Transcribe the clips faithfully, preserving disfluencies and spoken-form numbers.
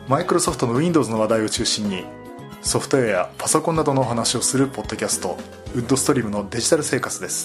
マイクロソフトの Windows の話題を中心にソフトウェアやパソコンなどのお話をするポッドキャスト、ウッドストリームのデジタル生活です。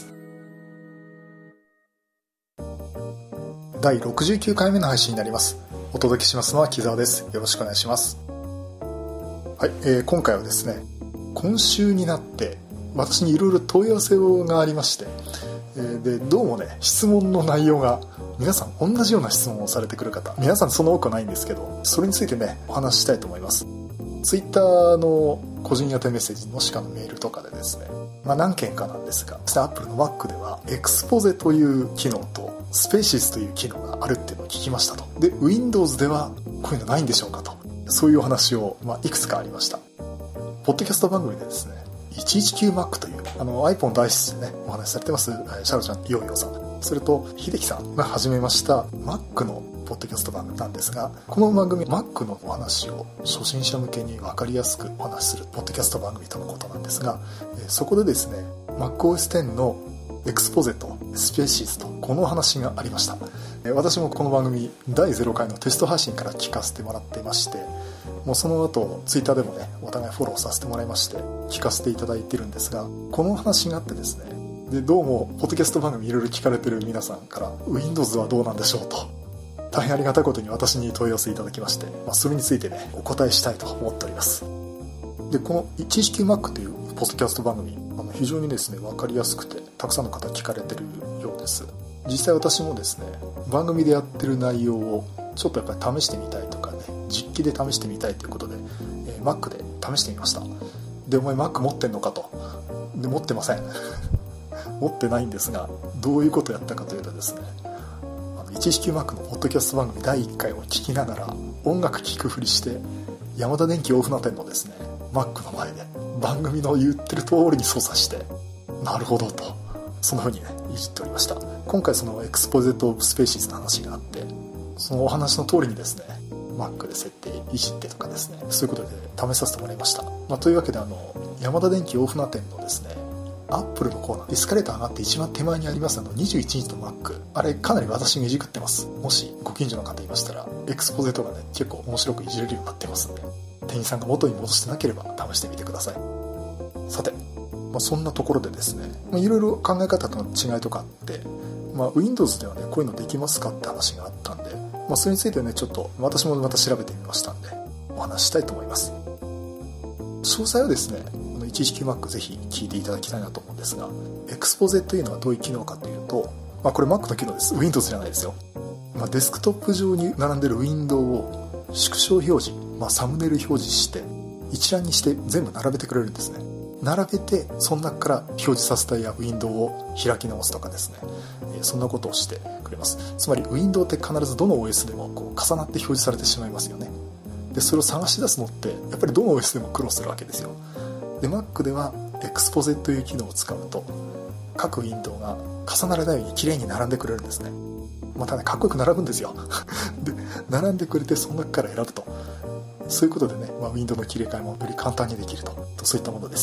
だいろくじゅうきゅうかいめの配信になります。お届けしますのは木澤です。よろしくお願いします。はい、えー、今回はですね、今週になって私にいろいろ問い合わせがありまして、えー、でどうもね、質問の内容が皆さん同じような質問をされてくる方、皆さんその多くはないんですけど、それについてねお話ししたいと思います。ツイッターの個人宛てメッセージもしくはメールとかでですね、まあ、何件かなんですが、Apple の Mac ではエクスポゼという機能とスペーシスという機能があるっていうのを聞きましたと。で Windows ではこういうのないんでしょうかと、そういうお話を、まあ、いくつかありました。ポッドキャスト番組でですね、いちいちきゅうマック というあの iPhone 大好きでねお話しされてますシャロちゃん、ヨーヨーさん、それと秀樹さんが始めました Mac のポッドキャスト番組なんですが、この番組 Mac のお話を初心者向けに分かりやすくお話しするポッドキャスト番組とのことなんですが、そこでですね マックオーエステン のエクスポゼとスペーシーズとこのお話がありました。私もこの番組だいゼロかいのテスト配信から聞かせてもらってまして、もうその後ツイッターでもねお互いフォローさせてもらいまして聞かせていただいてるんですが、このお話があってですね、でどうもポッドキャスト番組いろいろ聞かれてる皆さんから Windows はどうなんでしょうと大変ありがたいことに私に問い合わせいただきまして、まあ、それについてねお答えしたいと思っております。でこの いちいちきゅうマック というポッドキャスト番組、あの非常にですね分かりやすくてたくさんの方聞かれてるようです。実際私もですね番組でやってる内容をちょっとやっぱり試してみたいとかね、実機で試してみたいということで、えー、Mac で試してみました。でお前 Mac 持ってんのかと。で持ってません持ってないんですが、どういうことをやったかというとですね、あの いちいちきゅうマック のポッドキャスト番組だいいっかいを聞きながら音楽聴くふりしてヤマダ電機大船店のですね Mac の前で番組の言ってる通りに操作して、なるほどと、その風にねいじっておりました。今回そのエクスポゼとスペーシーズの話があって、そのお話の通りにですね Mac で設定いじってとかですね、そういうことで試させてもらいました。まあ、というわけであのヤマダ電機大船店のですねアップルのコーナー、エスカレーター上がって一番手前にありますあのにじゅういちインチの Mac、 あれかなり私がいじくってます。もしご近所の方いましたらエクスポゼとかね結構面白くいじれるようになってますんで、店員さんが元に戻してなければ試してみてください。さて、まあ、そんなところでですね、いろいろ考え方との違いとかあって、まあ、Windows ではねこういうのできますかって話があったんで、まあ、それについてねちょっと私もまた調べてみましたんでお話ししたいと思います。詳細はですねいちいちきゅうマック ぜひ聞いていただきたいなと思うんですが、エクスポゼというのはどういう機能かというと、まあ、これ Mac の機能です。 Windows じゃないですよ。まあ、デスクトップ上に並んでるウィンドウを縮小表示、まあ、サムネイル表示して一覧にして全部並べてくれるんですね。並べてその中から表示させたいやウィンドウを開き直すとかですね、えー、そんなことをしてくれます。つまりウィンドウって必ずどの オーエス でもこう重なって表示されてしまいますよね。でそれを探し出すのってやっぱりどの オーエス でも苦労するわけですよ。で Mac ではエクスポゼという機能を使うと各ウィンドウが重ならないように綺麗に並んでくれるんですね。またねかっこよく並ぶんですよで並んでくれてその中から選ぶと、そういうことでね、まあ、ウィンドウの切り替えもより簡単にできると、そういったものです。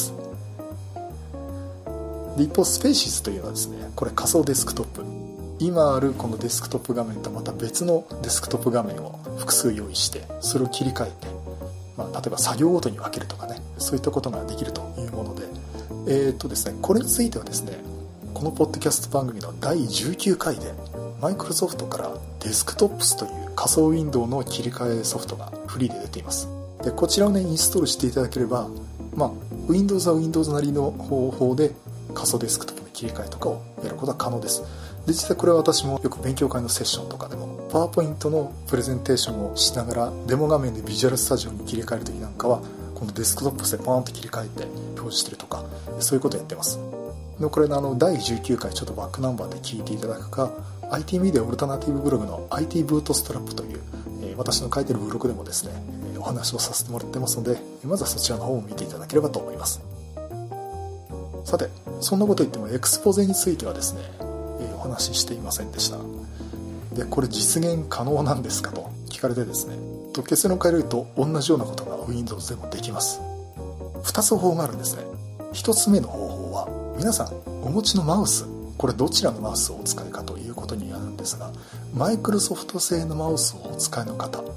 で一方スペーシーズというのはですね、これ仮想デスクトップ、今あるこのデスクトップ画面とまた別のデスクトップ画面を複数用意してそれを切り替えて、まあ、例えば作業ごとに分けるとかね、そういったことができるというもので、えーとですね、これについてはですねこのポッドキャスト番組のだいじゅうきゅうかいでマイクロソフトからデスクトップスという仮想ウィンドウの切り替えソフトがフリーで出ています。でこちらをねインストールしていただければ、まあ、Windows は Windows なりの方法で仮想デスクトップの切り替えとかをやることは可能です。で実際これは私もよく勉強会のセッションとかでもパワーポイントのプレゼンテーションをしながらデモ画面でビジュアルスタジオに切り替えるときなんかはこのデスクトップでポーンと切り替えて表示してるとか、そういうことをやってます。でこれのあのだいじゅうきゅうかいちょっとバックナンバーで聞いていただくか アイティー メディアオルタナティブブログの アイティー ブートストラップという、えー、私の書いてるブログでもですね、えー、お話をさせてもらってますので、まずはそちらの方を見ていただければと思います。さてそんなこと言ってもエクスポゼについてはですね、えー、お話ししていませんでした。でこれ実現可能なんですかと聞かれてですね、と結論から言うと同じようなことが Windows でもできます。ふたつ方法があるんですね。ひとつめの方法は皆さんお持ちのマウス、これどちらのマウスをお使いかということになるんですが、マイクロソフト製のマウスをお使いの方、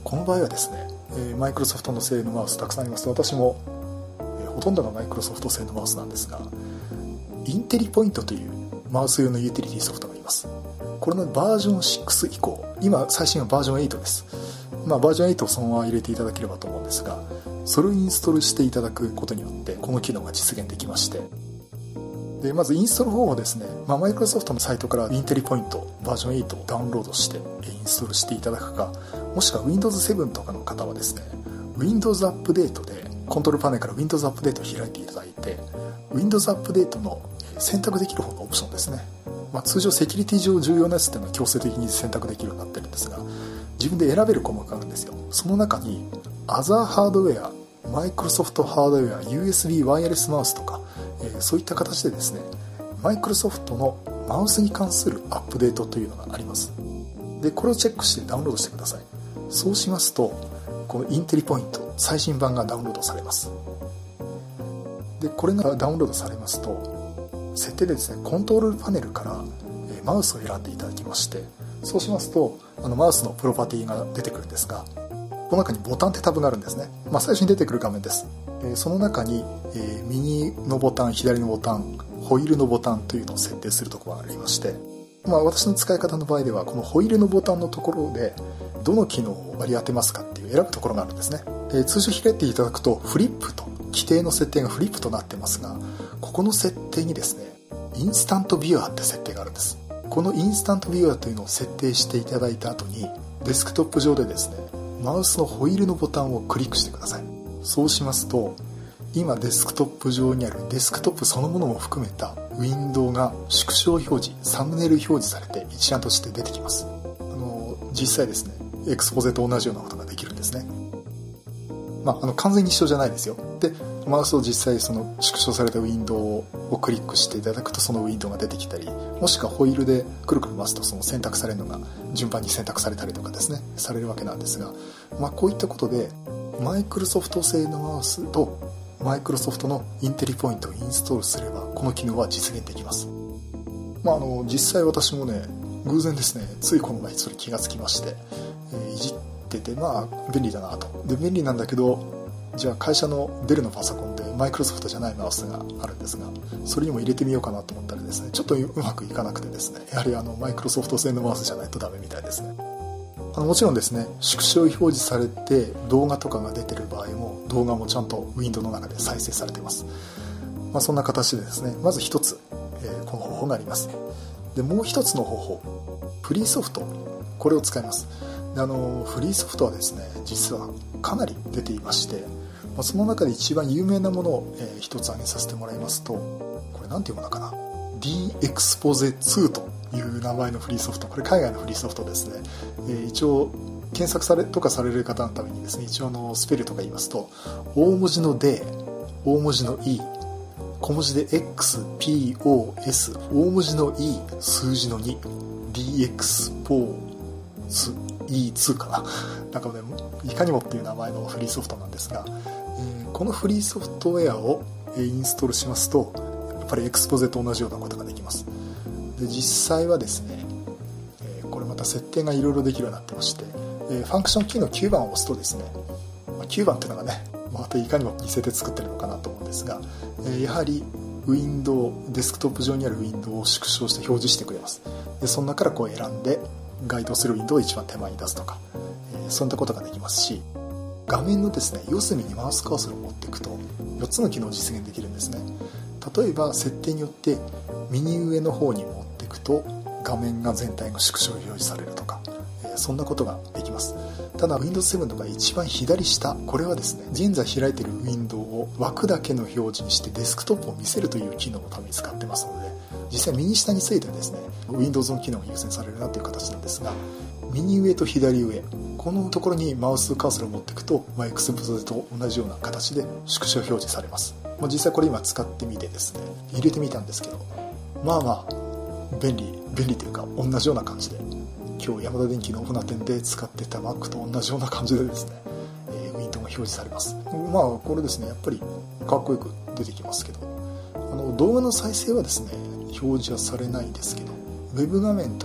この場合はですね、マイクロソフトの製のマウスたくさんあります。私も、えー、ほとんどがマイクロソフト製のマウスなんですが、インテリポイントというマウス用のユーティリティソフトがあります。これのバージョンシックス以降、今最新はバージョンエイトです。まあ、バージョンエイトをそのまま入れていただければと思うんですが、それをインストールしていただくことによってこの機能が実現できまして、でまずインストール方法ですね、まあ、マイクロソフトのサイトからインテリポイントバージョンエイトをダウンロードしてインストールしていただくか、もしくは ウィンドウズセブン とかの方はですね、 Windows アップデートでコントロールパネルから Windows アップデートを開いていただいて、 Windows アップデートの選択できる方のオプションですね、まあ、通常セキュリティ上重要なやつっていうのは強制的に選択できるようになってるんですが、自分で選べる項目があるんですよ。その中に Other Hardware、 マイクロソフトハードウェア、 ユーエスビー ワイヤレスマウスとか、えー、そういった形でですね、マイクロソフトのマウスに関するアップデートというのがあります。でこれをチェックしてダウンロードしてください。そうしますと、このインテリポイント最新版がダウンロードされます。でこれがダウンロードされますと、設定でですね、コントロールパネルからマウスを選んでいただきまして、そうしますとあのマウスのプロパティが出てくるんですが、この中にボタンってタブがあるんですね。まあ、最初に出てくる画面です。その中に右のボタン、左のボタン、ホイールのボタンというのを設定するところがありまして、まあ、私の使い方の場合ではこのホイールのボタンのところでどの機能を割り当てますかっていう選ぶところがあるんですね。通常開いていただくとフリップと規定の設定がフリップとなってますが、ここの設定にですね、インスタントビュアーって設定があるんです。このインスタントビュアーというのを設定していただいた後に、デスクトップ上でですね、マウスのホイールのボタンをクリックしてください。そうしますと、今デスクトップ上にあるデスクトップそのものも含めたウィンドウが縮小表示、サムネイル表示されて一覧として出てきます。あの実際ですね、エクスポゼと同じようなことができるんですね。まあ、あの完全に一緒じゃないですよ。でマウスを実際その縮小されたウィンドウをクリックしていただくと、そのウィンドウが出てきたり、もしくはホイールでくるくる回すとその選択されるのが順番に選択されたりとかですね、されるわけなんですが、まあ、こういったことでマイクロソフト製のマウスとマイクロソフトのインテリポイントをインストールすればこの機能は実現できます。まあ、あの実際私もね、偶然ですね、ついこの前それ気がつきまして、えー、いじってて、まあ便利だなと。で便利なんだけど、じゃあ会社のデルのパソコンでマイクロソフトじゃないマウスがあるんですが、それにも入れてみようかなと思ったらですね、ちょっとうまくいかなくてですね、やはりあのマイクロソフト製のマウスじゃないとダメみたいですね。あのもちろんですね、縮小表示されて動画とかが出てる場合も、動画もちゃんとウィンドウの中で再生されています。まあ、そんな形でですね、まず一つ、えー、この方法があります。でもう一つの方法、フリーソフト、これを使います。であのフリーソフトはですね、実はかなり出ていまして、まあ、その中で一番有名なものを、えー、一つ挙げさせてもらいますと、これなんていうものかな、 D エクスポゼツーという名前のフリーソフト、これ海外のフリーソフトですね。えー、一応検索されとかされる方のためにですね、一応のスペルとか言いますと、大文字の D、 大文字の E、 小文字で エックスピーオーエス、 大文字の E、 数字の に、 ディーエクスポーズ イーツー かななんかね、いかにもっていう名前のフリーソフトなんですが、えー、このフリーソフトウェアをインストールしますと、やっぱりエクスポゼと同じようなことができます。で実際はですね、えー、これまた設定がいろいろできるようになってまして、えー、ファンクションキーのきゅうばんを押すとですね、まあ、きゅうばんっていうのがね、またいかにも似せて作ってるのかなと思うんですが、えー、やはりウィンドウ、デスクトップ上にあるウィンドウを縮小して表示してくれます。でその中からこう選んで該当するウィンドウを一番手前に出すとか、えー、そんなことができますし、画面のですね、四隅にマウスカーソルを持っていくとよっつの機能を実現できるんですね。例えば設定によって右上の方に持っていくと画面が全体が縮小表示されるとか、えー、そんなことができます。ただ ウィンドウズセブン とか一番左下、これはですね、現在開いているウィンドウを枠だけの表示にしてデスクトップを見せるという機能のために使ってますので、実際右下についてですね Windows の機能が優先されるなという形なんですが、右上と左上、このところにマウスカーソルを持っていくと、まあ、エクスポゼと同じような形で縮小表示されます。まあ、実際これ今使ってみてですね、入れてみたんですけど、まあまあ便利便利というか同じような感じで、今日ヤマダ電機のオフな店で使ってた Mac と同じような感じでですね、えー、ウィンドウが表示されます。まあこれですね、やっぱりかっこよく出てきますけど、あの動画の再生はですね表示はされないんですけど、ウェブ画面とか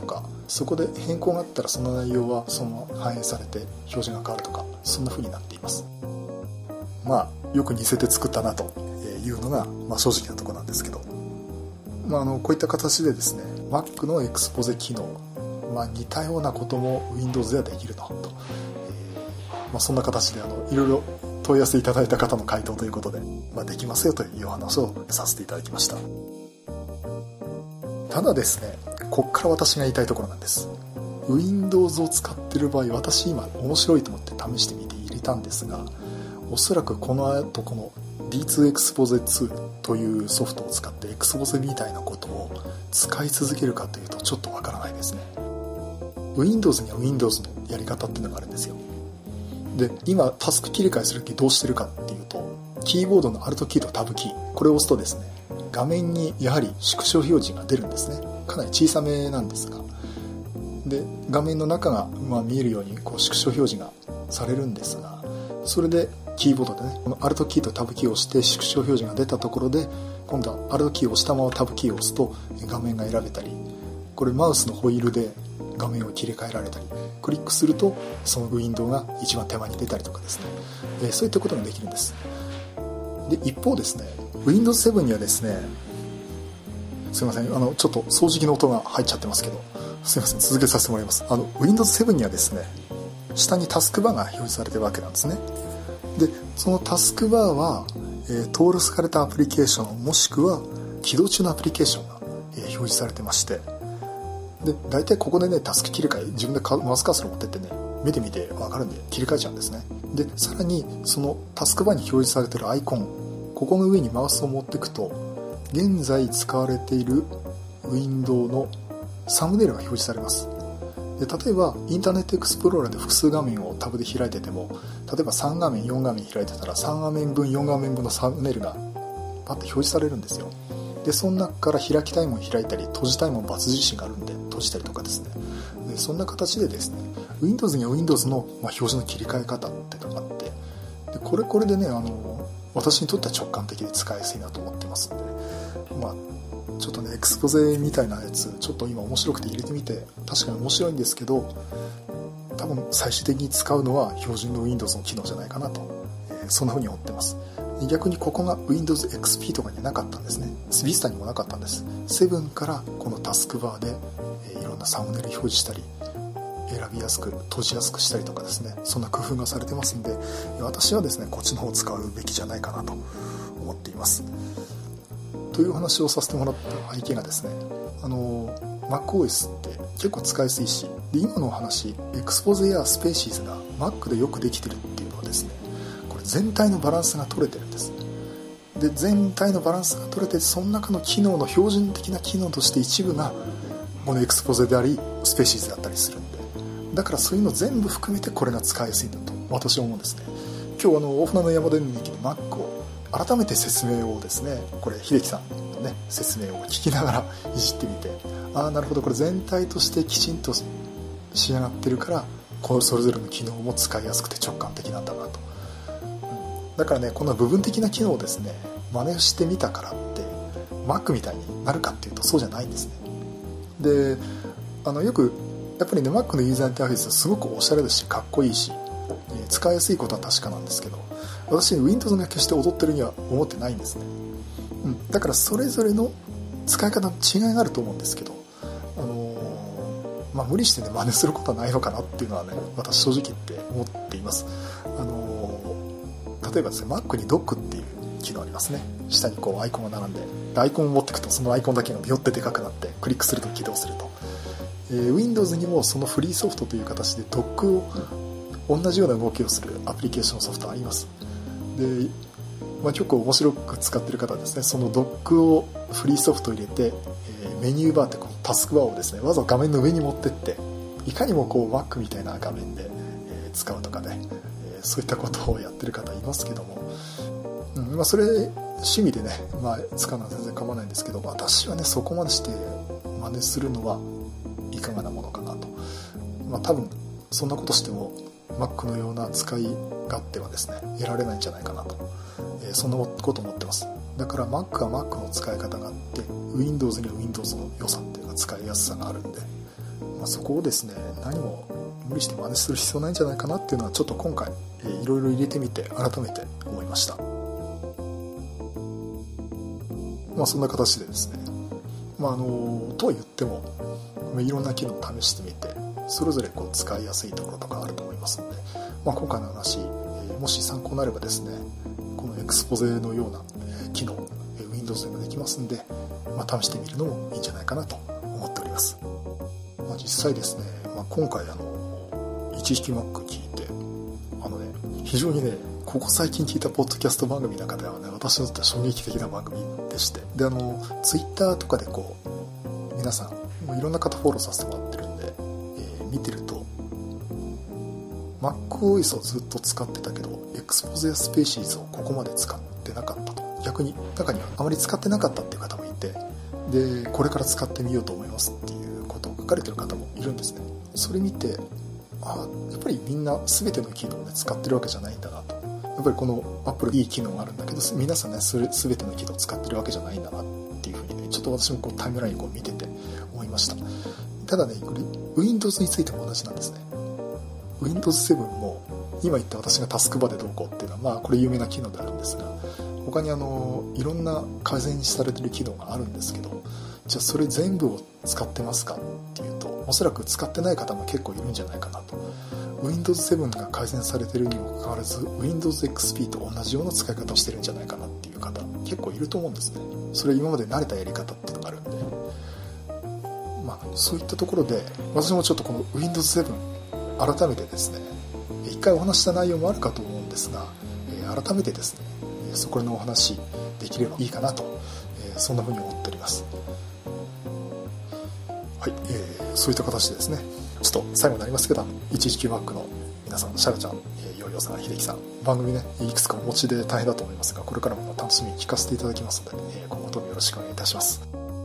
そこで変更があったらその内容はそのまま反映されて表示が変わるとか、そんな風になっています。まあよく似せて作ったなというのが、まあ、正直なところなんですけど、まあ、あのこういった形でですね Mac のエクスポゼ機能、まあ、似たようなことも Windows ではできるのと、えーまあ、そんな形であのいろいろ問い合わせいただいた方の回答ということで、まあ、できますよというお話をさせていただきました。ただですね、こっから私が言いたいところなんです。 Windows を使っている場合、私今面白いと思って試してみて入れたんですが、おそらくこの後この ディーツー Expose ツーというソフトを使って Expose みたいなことを使い続けるかというとちょっとわからないですね。 Windows には Windows のやり方っていうのがあるんですよ。で、今タスク切り替えするときどうしてるかっていうと、キーボードの Alt キーと Tab キー、これを押すとですね、画面にやはり縮小表示が出るんですね。かなり小さめなんですが、で画面の中がまあ見えるようにこう縮小表示がされるんですが、それでキーボードでね、この Alt キーと Tab キーを押して縮小表示が出たところで、今度は Alt キーを押したまま Tab キーを押すと画面が選べたり、これマウスのホイールで画面を切り替えられたり、クリックするとそのウィンドウが一番手前に出たりとかですね、えー、そういったことができるんです。で一方ですね、 ウィンドウズセブン にはですね、すいません、あのちょっと掃除機の音が入っちゃってますけど、すいません、続けさせてもらいます。あの ウィンドウズセブン にはですね、下にタスクバーが表示されてるわけなんですね。でそのタスクバーは、えー、登録されたアプリケーションもしくは起動中のアプリケーションが、えー、表示されてまして、で大体ここでねタスク切り替え、自分でマウスカーソル持ってってね、目で見て分かるんで切り替えちゃうんですね。でさらにそのタスクバーに表示されてるアイコン、ここの上にマウスを持っていくと現在使われているウィンドウのサムネイルが表示されます。で例えばインターネットエクスプローラーで複数画面をタブで開いてても、例えばさん画面よん画面開いてたらさん画面分よん画面分のサムネイルがパッと表示されるんですよ。でその中から開きたいもの開いたり閉じたいもの×印があるんで閉じたりとかですね、でそんな形でですね Windows には Windows の、まあ、表示の切り替え方っていうのがあって、でこれこれでね、あの私にとっては直感的で使いやすいなと思ってますんで、まあちょっとねエクスポゼみたいなやつちょっと今面白くて入れてみて、確かに面白いんですけど、多分最終的に使うのは標準の Windows の機能じゃないかなと、えー、そんな風に思ってます。逆にここが Windows エックスピー とかにはなかったんですね。Vista にもなかったんです。セブンからこのタスクバーで、えー、いろんなサムネイル表示したり選びやすく閉じやすくしたりとかですね、そんな工夫がされてますんで、私はですねこっちの方を使うべきじゃないかなと思っています。というお話をさせてもらった背景がですね、あの MacOS って結構使いやすいし、で今のお話 Expose や Spaces が Mac でよくできてるっていうのはですね、これ全体のバランスが取れてるんです。で全体のバランスが取れて、その中の機能の標準的な機能として一部がこの Expose であり Spaces だったりするんで、だからそういうの全部含めてこれが使いやすいんだと私は思うんですね。今日あの大船の山田日記の Mac を改めて説明をですね、これ秀樹さんのね説明を聞きながらいじってみて、ああなるほど、これ全体としてきちんと仕上がってるからこうそれぞれの機能も使いやすくて直感的なんだなと、うん、だからねこの部分的な機能をですね真似してみたからって Mac みたいになるかっていうとそうじゃないんですね。であのよくやっぱりね Mac のユーザーインターフェースはすごくおしゃれだしかっこいいし、えー、使いやすいことは確かなんですけど、私 Windows が決して踊ってるには思ってないんですね、うん、だからそれぞれの使い方の違いがあると思うんですけど、あのーまあ、無理してね真似することはないのかなっていうのはね私正直言って思っています。あのー、例えばですね Mac に ドック っていう機能ありますね。下にこうアイコンが並んで、アイコンを持っていくとそのアイコンだけがビヨってでかくなってクリックすると起動すると、えー、Windows にもそのフリーソフトという形で ドック を同じような動きをするアプリケーションソフトあります。で、まあ、結構面白く使ってる方はですね、その ドック をフリーソフト入れて、えー、メニューバーってこのタスクバーをですねわざわざ画面の上に持ってっていかにもこう Mac みたいな画面で、えー、使うとかね、えー、そういったことをやってる方いますけども、うんまあ、それ趣味でね、まあ、使うのは全然構わないんですけど、私はねそこまでして真似するのはいかがなものかなと、まあ、多分そんなことしても Mac のような使い勝手はですね得られないんじゃないかなと、えー、そんなこと思ってます。だから Mac は Mac の使い方があって Windows には Windows の良さっていうか使いやすさがあるんで、 まあ、そこをですね何も無理して真似する必要ないんじゃないかなっていうのはちょっと今回、えー、いろいろ入れてみて改めて思いました。まあそんな形でですね、まああのとは言ってもいろんな機能を試してみてそれぞれこう使いやすいところとかあると思いますので、まあ、今回の話、えー、もし参考になればですねこのエクスポゼのような、えー、機能、えー、Windows でもできますんで、まあ、試してみるのもいいんじゃないかなと思っております。まあ、実際ですね、まあ、今回あのいちひき Mac 聞いてあのね非常にねここ最近聞いたポッドキャスト番組の中ではね私にとっては衝撃的な番組でして、であの Twitter とかでこう皆さんもういろんな方フォローさせてもらってるんで、えー、見てると MacOS をずっと使ってたけどエクスポゼやスペーシーズをここまで使ってなかったと、逆に中にはあまり使ってなかったっていう方もいて、でこれから使ってみようと思いますっていうことを書かれてる方もいるんですね。それ見てあやっぱりみんな全ての機能を、ね、使ってるわけじゃないんだなと、やっぱりこの Apple いい機能があるんだけど皆さんねそれ全ての機能を使ってるわけじゃないんだなっていうふうにねちょっと私もこうタイムラインを見てて思いました。ただねこれ Windows についても同じなんですね。 ウィンドウズセブン も今言った私がタスクバーでどうこうっていうのはまあこれ有名な機能であるんですが、他にあのいろんな改善されてる機能があるんですけど、じゃあそれ全部を使ってますかっていうとおそらく使ってない方も結構いるんじゃないかなと。 ウィンドウズセブン が改善されてるにもかかわらず ウィンドウズエックスピー と同じような使い方をしてるんじゃないかなっていう方結構いると思うんですね。それ今まで慣れたやり方っていうのがあるんで、まあ、そういったところで私もちょっとこの ウィンドウズセブン 改めてですね一回お話した内容もあるかと思うんですが、えー、改めてですねそこらのお話できればいいかなと、えー、そんな風に思っております。はい、えー、そういった形でですねちょっと最後になりますけどいちいちきゅう Mac の皆さん、シャラちゃん、ヨーヨーさん、秀樹さん、番組ねいくつかお持ちで大変だと思いますがこれからも楽しみに聞かせていただきますので、えー、今後ともよろしくお願いいたします。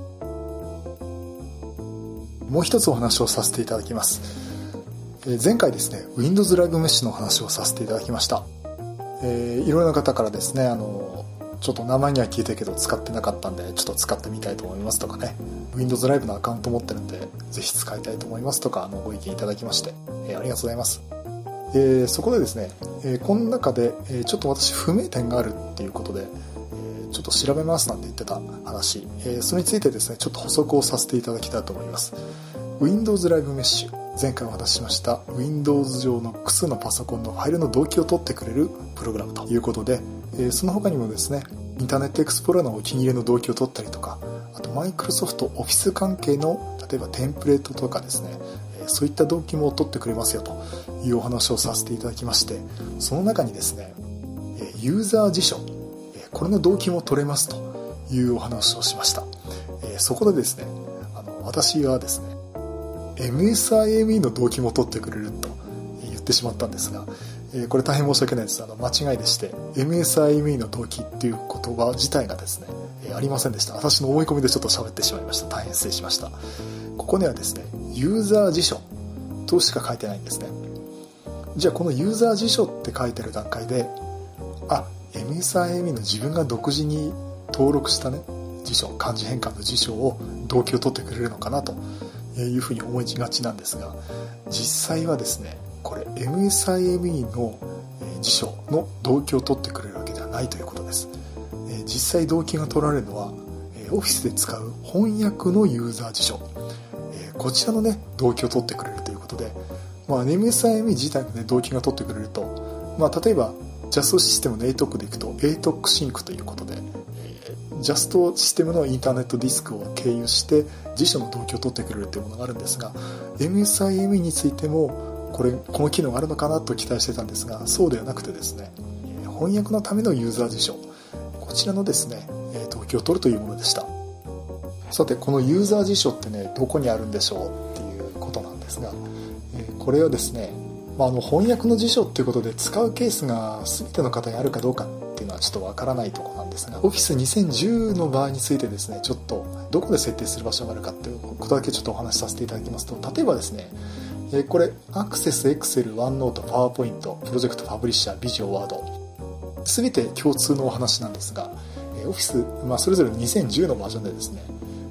もう一つお話をさせていただきます。えー、前回ですね Windows Live Mesh の話をさせていただきました。えー、いろいろな方からですねあのちょっと名前には聞いたけど使ってなかったんでちょっと使ってみたいと思いますとかね、 Windows Live のアカウント持ってるんでぜひ使いたいと思いますとかあのご意見いただきまして、えー、ありがとうございます。えー、そこでですね、えー、この中で、えー、ちょっと私不明点があるっていうことで、えー、ちょっと調べますなんて言ってた話、えー、それについてですねちょっと補足をさせていただきたいと思います。 Windows Live Mesh、 前回お話ししました Windows 上の複数のパソコンのファイルの同期を取ってくれるプログラムということで、えー、その他にもですねインターネットエクスプローラーのお気に入りの同期を取ったりとか、あとマイクロソフトオフィス関係の例えばテンプレートとかですね、えー、そういった同期も取ってくれますよというお話をさせていただきまして、その中にですねユーザー辞書、これの同期も取れますというお話をしました。えー、そこでですねあの私はですね エムエスアイエムイー の同期も取ってくれると言ってしまったんですが、えー、これ大変申し訳ないです。あの間違いでして エムエスアイエムイー の同期っていう言葉自体がですね、えー、ありませんでした。私の思い込みでちょっと喋ってしまいました。大変失礼しました。ここにはですねユーザー辞書としか書いてないんですね。じゃあこのユーザー辞書って書いてる段階であ エムエスアイエムイー の自分が独自に登録したね辞書、漢字変換の辞書を同期を取ってくれるのかなというふうに思いがちなんですが、実際はですねこれ エムエスアイエムイー の辞書の同期を取ってくれるわけではないということです。実際同期が取られるのはオフィスで使う翻訳のユーザー辞書、こちらのね同期を取ってくれるということで、まあ、エムエスアイエムイー 自体の、ね、同期が取ってくれると、まあ、例えばジャストシステムの エートーク でいくと エートーク シンクということで、ジャストシステムのインターネットディスクを経由して辞書の同期を取ってくれるというものがあるんですが、 エムエスアイエムイー についてもこれこの機能があるのかなと期待してたんですが、そうではなくてですね翻訳のためのユーザー辞書、こちらのですね同期を取るというものでした。さてこのユーザー辞書ってねどこにあるんでしょうっていうことなんですが、これはですね、まあ、あの翻訳の辞書っていうことで使うケースが全ての方にあるかどうかっていうのはちょっとわからないところなんですが、 オフィスにせんじゅう の場合についてですねちょっとどこで設定する場所があるかっていうことだけちょっとお話しさせていただきますと、例えばですねこれアクセス、エクセル、ワンノート、パワーポイント、プロジェクト、パブリッシャー、ビジョン、ワード全て共通のお話なんですが、オフィス、まあ、それぞれにせんじゅうのバージョンでですね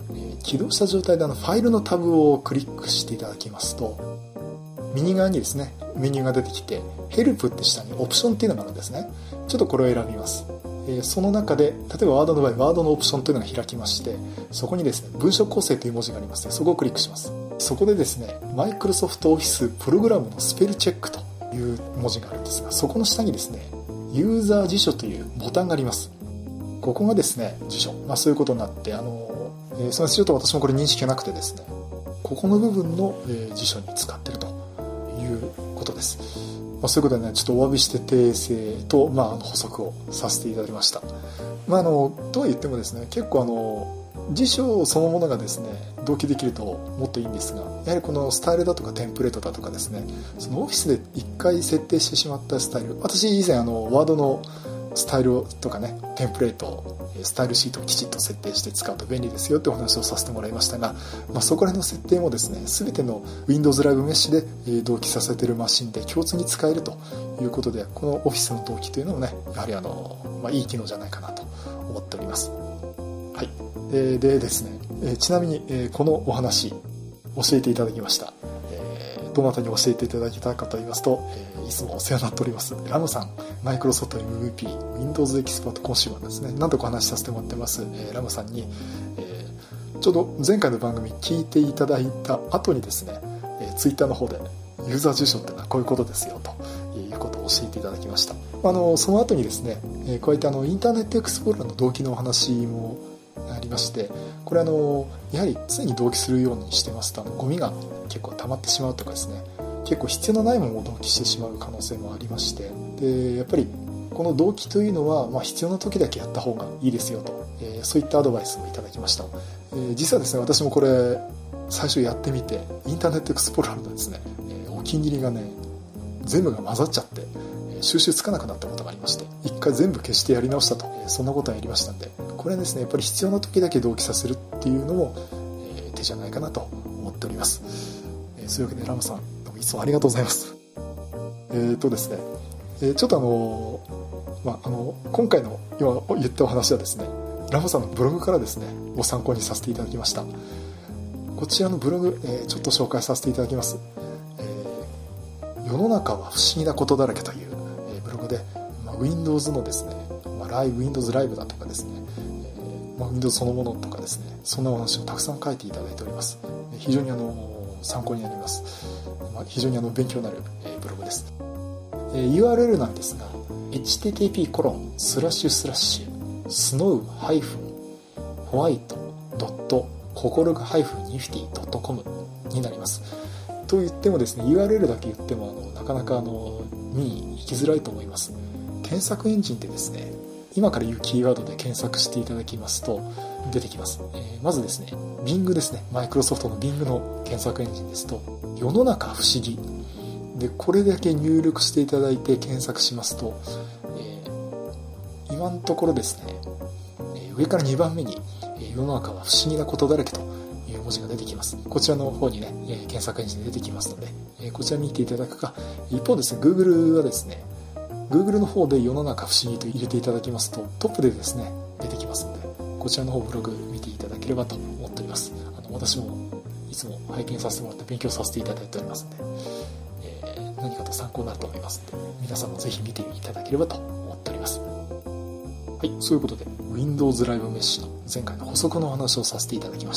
起動した状態であのファイルのタブをクリックしていただきますと、右側にですねメニューが出てきて、ヘルプって下にオプションっていうのがあるんですね。ちょっとこれを選びます。えー、その中で例えばワードの場合、ワードのオプションというのが開きまして、そこにですね文章構成という文字がありますので、そこをクリックします。そこでですねマイクロソフトオフィスプログラムのスペルチェックという文字があるんですが、そこの下にですねユーザー辞書というボタンがあります。ここがですね辞書、まあ、そういうことになって、あの、えー、そのちょっと私もこれ認識がなくてですね、ここの部分の、えー、辞書に使っているということです。まあ、そういうことでね、ちょっとお詫びして訂正と、まあ、あの補足をさせていただきました。まあ、あのとは言ってもですね、結構あの辞書そのものがですね同期できるともっといいんですが、やはりこのスタイルだとかテンプレートだとかですね、そのオフィスで一回設定してしまったスタイル、私以前あのワードのスタイルとかね、テンプレート、スタイルシートをきちっと設定して使うと便利ですよってお話をさせてもらいましたが、まあ、そこら辺の設定もですね全ての Windows Live Mesh で同期させているマシンで共通に使えるということで、このオフィスの同期というのもね、やはりあの、まあ、いい機能じゃないかなと思っております。はい、でですね、えちなみに、えこのお話教えていただきました、えー、どなたに教えていただけたかと言いますと、えー、いつもお世話になっておりますラムさん、マイクロソフト エムブイピー Windows エキスパートコンシューマーですね、何度かお話しさせてもらってます、えー、ラムさんに、えー、ちょうど前回の番組聞いていただいた後にですね、えー、ツイッターの方でユーザー辞書ってのはこういうことですよということを教えていただきました。あのその後にですね、えー、こういったあのインターネットエクスプローラーの同期のお話もありまして、これあのやはり常に同期するようにしてますと、あのゴミが結構溜まってしまうとかですね、結構必要のないものを同期してしまう可能性もありまして、でやっぱりこの同期というのは、まあ、必要な時だけやった方がいいですよと、えー、そういったアドバイスをいただきました。えー、実はですね、私もこれ最初やってみて、インターネットエクスプローラーのですね、えー、お気に入りがね全部が混ざっちゃって収集つかなくなったことがありまして、一回全部消してやり直したと、そんなことをやりましたんで、これはですねやっぱり必要な時だけ同期させるっていうのも、えー、手じゃないかなと思っております。えー、そういうわけでラムさん、どうもいつもありがとうございます。えーとですね、えー、ちょっとあのー、まあ、あの今回の今言ったお話はですね、ラムさんのブログからですねご参考にさせていただきました。こちらのブログ、えー、ちょっと紹介させていただきます。えー、世の中は不思議なことだらけという、えー、ブログで、まあ、Windows のですね、まあ、ライブ Windows ライブだとかですね、えーまあ、Windows そのものとかですね、そんなお話をたくさん書いていただいております。非常にあの参考になります。まあ、非常にあの勉強になる、えー、ブログです。えー、ユーアールエル なんですが エイチティーティーピーコロンスラッシュスラッシュスノウハイフンホワイトドットココルグハイフンニフティドットコムになります。と言ってもですね、 ユーアールエル だけ言ってもあのなかなかあの見に行きづらいと思います。検索エンジンでですね、今から言うキーワードで検索していただきますと出てきます。えー、まずですね Bing ですね、マイクロソフトの Bing の検索エンジンですと、世の中不思議でこれだけ入力していただいて検索しますと、えー、今のところですね、えー、上からにばんめに、えー、世の中は不思議なことだらけという文字が出てきます。こちらの方にね、えー、検索エンジンで出てきますので、えー、こちら見ていただくか、一方ですね Google はですね、Google の方で世の中不思議と入れていただきますとトップでですね出てきますので、こちらの方ブログ見ていただければと思っております。あの私もいつも拝見させてもらって勉強させていただいておりますので、えー、何かと参考になると思いますので、皆さんもぜひ見ていただければと思っております。はい、そういうことで Windows Live Mesh の前回の補足のお話をさせていただきました。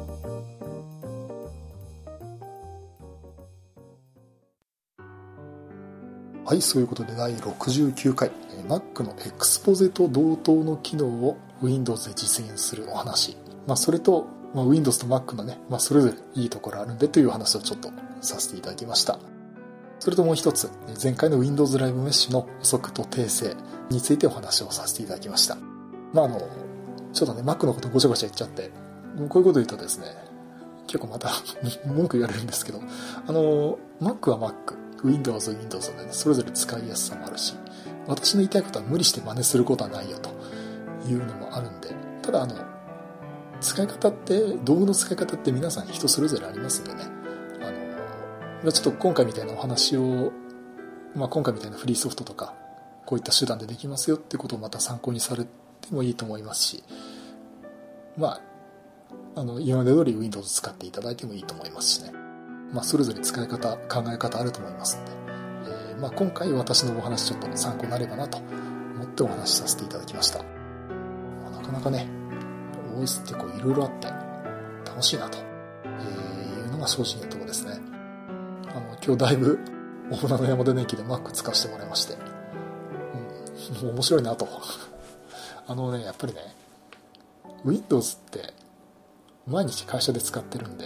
はい、そういうことでだいろくじゅうきゅうかい Mac のエクスポゼと同等の機能を Windows で実現するお話、まあ、それと、まあ、Windows と Mac のね、まあ、それぞれいいところあるんでという話をちょっとさせていただきました。それともう一つ、前回の Windows Live Mesh の補足と訂正についてお話をさせていただきました。まああのちょっとね Mac のことごちゃごちゃ言っちゃって、こういうこと言うとですね結構また文句言われるんですけど、あの Mac は Mac、Windows は Windows でね、それぞれ使いやすさもあるし、私の言いたいことは無理して真似することはないよというのもあるんで、ただあの使い方って道具の使い方って皆さん人それぞれありますんでね、あのちょっと今回みたいなお話を、まあ、今回みたいなフリーソフトとかこういった手段でできますよっていうことをまた参考にされてもいいと思いますし、まああの、今まで通り Windows 使っていただいてもいいと思いますしね。まあ、それぞれ使い方、考え方あると思いますんで、えー、まあ、今回私のお話ちょっと参考になればなと思ってお話しさせていただきました。まあ、なかなかね、オーエス ってこういろいろあって楽しいなと、えー、いうのが正直なところですね。あの、今日だいぶ大船の山田電機で Mac 使わせてもらいまして、うん、もう面白いなと。あのね、やっぱりね、Windows って毎日会社で使ってるんで、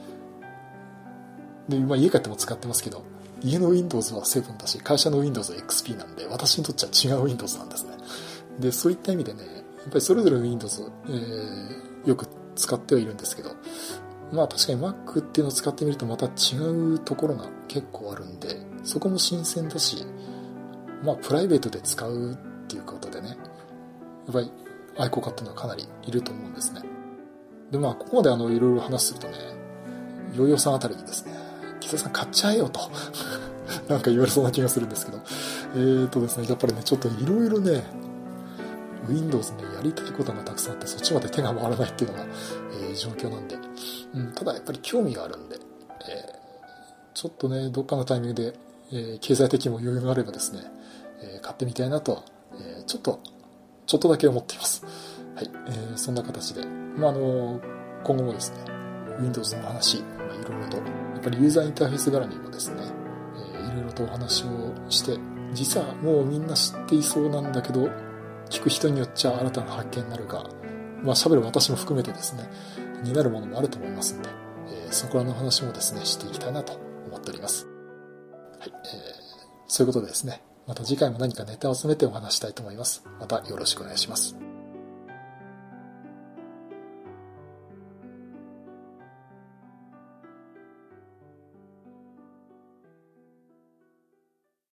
で、まあ、家帰っても使ってますけど、家の Windows はセブンだし、会社の Windows は エックスピー なんで、私にとっちゃ違う Windows なんですね。で、そういった意味でね、やっぱりそれぞれの Windows、えー、よく使ってはいるんですけど、まあ確かに Mac っていうのを使ってみるとまた違うところが結構あるんで、そこも新鮮だし、まあプライベートで使うっていうことでね、やっぱり愛好家っていうのはかなりいると思うんですね。で、まあここまであのいろいろ話するとね、ヨーヨーさんあたりにですね、木澤さん買っちゃえよとなんか言われそうな気がするんですけど、えーとですね、やっぱりね、ちょっといろいろね、Windows ね、やりたいことがたくさんあって、そっちまで手が回らないっていうのが、えー、状況なんで、うん、ただやっぱり興味があるんで、えー、ちょっとね、どっかのタイミングで、えー、経済的にも余裕があればですね、えー、買ってみたいなとは、えー、ちょっと、ちょっとだけ思っています。はい、えー、そんな形で、まあ、あの、今後もですね、Windows の話、まあ、いろいろと、やっぱりユーザーインターフェース絡みもですね、えー、いろいろとお話をして、実はもうみんな知っていそうなんだけど、聞く人によっちゃ新たな発見になるが、まあ喋る私も含めてですね、になるものもあると思いますんで、えー、そこらの話もですね、していきたいなと思っております。はい、えー、そういうことでですね、また次回も何かネタを詰めてお話したいと思います。またよろしくお願いします。